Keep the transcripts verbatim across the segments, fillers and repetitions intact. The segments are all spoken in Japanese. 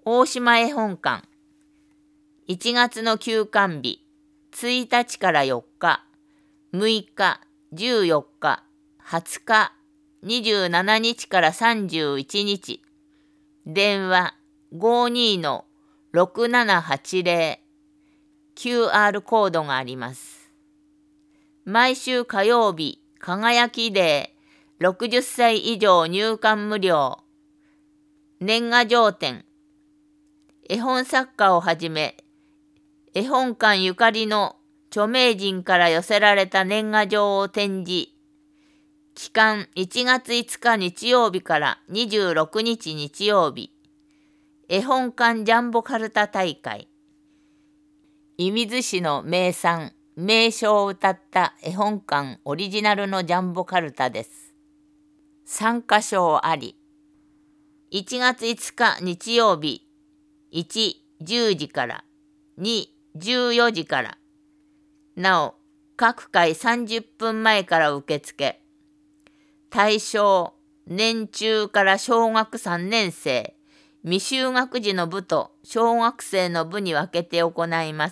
大島絵本館いちがつの休館日ついたちからよっか、むいか、じゅうよっか、はつか、にじゅうしちにちからさんじゅういちにち、電話 ごーにーのろくななはちぜろ キューアール コードがあります。毎週火曜日、輝きデー、ろくじゅっさい以上入館無料、年賀状展、絵本作家をはじめ、絵本館ゆかりの著名人から寄せられた年賀状を展示。期間いちがついつか日曜日からにじゅうろくにち日曜日。絵本館ジャンボカルタ大会。射水市の名産、名所を歌った絵本館オリジナルのジャンボカルタです。参加賞あり。いちがついつか日曜日、いち、じゅうじから、に、じゅうよじから。なお、各回さんじゅっぷんまえから受付。対象、年中から小学さんねんせい、未就学児の部と小学生の部に分けて行います。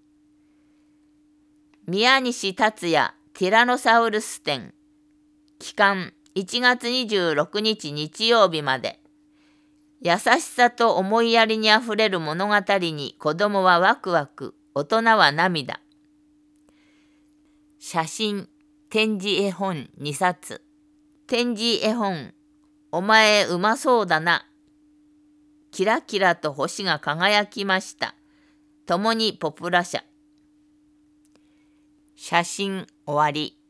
宮西達也ティラノサウルス展。期間いちがつにじゅうろくにち日曜日まで。優しさと思いやりにあふれる物語に子供はワクワク、大人は涙。写真、展示絵本にさつ。展示絵本、お前うまそうだな。キラキラと星が輝きました。ともにポプラ社。写真終わり。